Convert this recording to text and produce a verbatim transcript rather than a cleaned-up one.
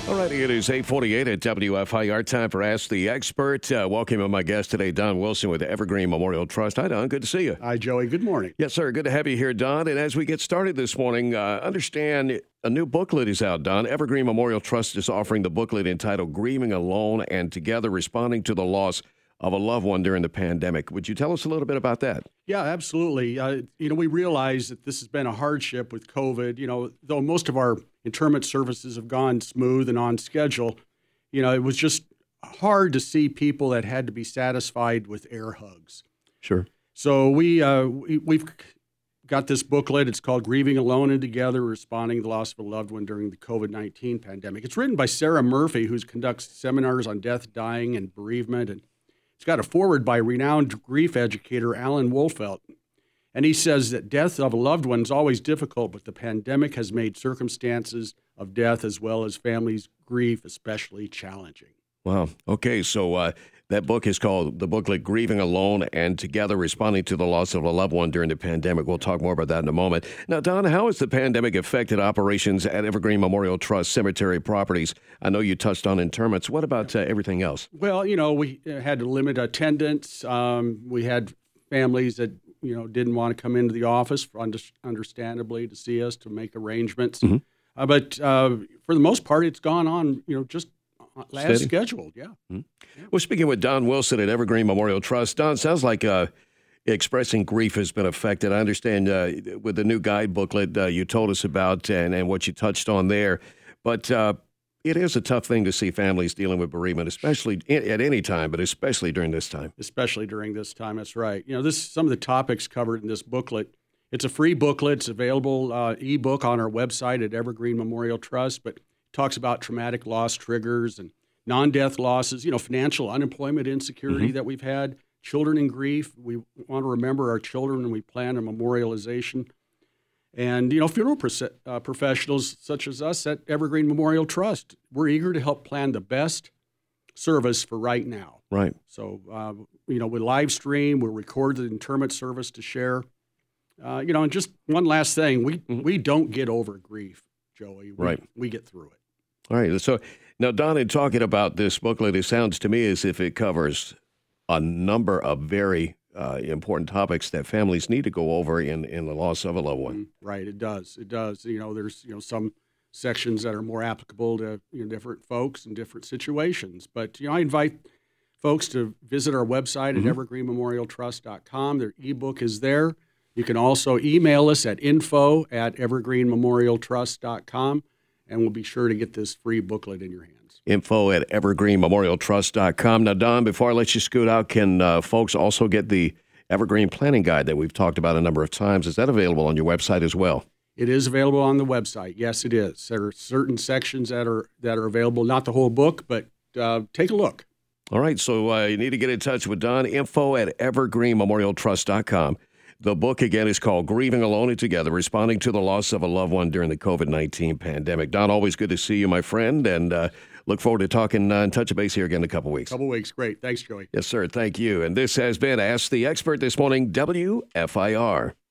All righty, it is eight forty-eight at W F I R. Time for Ask the Expert. Uh, welcome my guest today, Don Wilson with the Evergreen Memorial Trust. Hi, Don. Good to see you. Hi, Joey. Good morning. Yes, sir. Good to have you here, Don. And as we get started this morning, uh, understand a new booklet is out, Don. Evergreen Memorial Trust is offering the booklet entitled Grieving Alone and Together, Responding to the Loss of a Loved One During the Pandemic. Would you tell us a little bit about that? Yeah, absolutely. Uh, you know, we realize that this has been a hardship with COVID. You know, though most of our interment services have gone smooth and on schedule, you know, it was just hard to see people that had to be satisfied with air hugs. Sure. So we, uh, we, we've got this booklet. It's called Grieving Alone and Together, Responding to the Loss of a Loved One During the COVID nineteen Pandemic. It's written by Sarah Murphy, who conducts seminars on death, dying, and bereavement, and it's got a foreword by renowned grief educator Alan Wolfelt. And he says that death of a loved one is always difficult, but the pandemic has made circumstances of death as well as families' grief especially challenging. Wow. Okay, so uh, that book is called, the booklet, Grieving Alone and Together, Responding to the Loss of a Loved One During the Pandemic. We'll talk more about that in a moment. Now, Don, how has the pandemic affected operations at Evergreen Memorial Trust cemetery properties? I know you touched on interments. What about uh, everything else? Well, you know, we had to limit attendance. Um, we had families that, you know, didn't want to come into the office, for under, understandably, to see us, to make arrangements. Mm-hmm. Uh, but uh, for the most part, it's gone on, you know, just as Steady. scheduled, yeah. Mm-hmm. yeah. We're speaking with Don Wilson at Evergreen Memorial Trust. Don, sounds like uh, expressing grief has been affected. I understand uh, with the new guide booklet uh, you told us about and, and what you touched on there. But uh, it is a tough thing to see families dealing with bereavement, especially at any time, but especially during this time. Especially during this time, that's right. You know, this some of the topics covered in this booklet. It's a free booklet. It's available uh, ebook on our website at Evergreen Memorial Trust, but talks about traumatic loss triggers and non-death losses, you know, financial unemployment insecurity mm-hmm. that we've had, children in grief. We want to remember our children when we plan a memorialization. And, you know, funeral pro- uh, professionals such as us at Evergreen Memorial Trust, we're eager to help plan the best service for right now. Right. So, uh, you know, we live stream, we'll record the interment service to share. Uh, you know, and just one last thing, we, mm-hmm. we don't get over grief, Joey. We, right. We get through it. All right. So now, Don, in talking about this booklet, it sounds to me as if it covers a number of very uh, important topics that families need to go over in, in the loss of a loved one. Right. It does. It does. You know, there's, you know, some sections that are more applicable to, you know, different folks and different situations. But, you know, I invite folks to visit our website mm-hmm. at evergreen memorial trust dot com. Their ebook is there. You can also email us at info at evergreen memorial trust dot com. And we'll be sure to get this free booklet in your hands. Info at evergreen memorial trust dot com. Now, Don, before I let you scoot out, can uh, folks also get the Evergreen Planning Guide that we've talked about a number of times? Is that available on your website as well? It is available on the website. Yes, it is. There are certain sections that are that are available, not the whole book, but uh, take a look. All right, so uh, you need to get in touch with Don. Info at evergreen memorial trust dot com. The book, again, is called Grieving Alone and Together, Responding to the Loss of a Loved One During the COVID nineteen Pandemic. Don, always good to see you, my friend, and uh, look forward to talking uh, and touch base here again in a couple weeks. Couple weeks. Great. Thanks, Joey. Yes, sir. Thank you. And this has been Ask the Expert this morning, W F I R.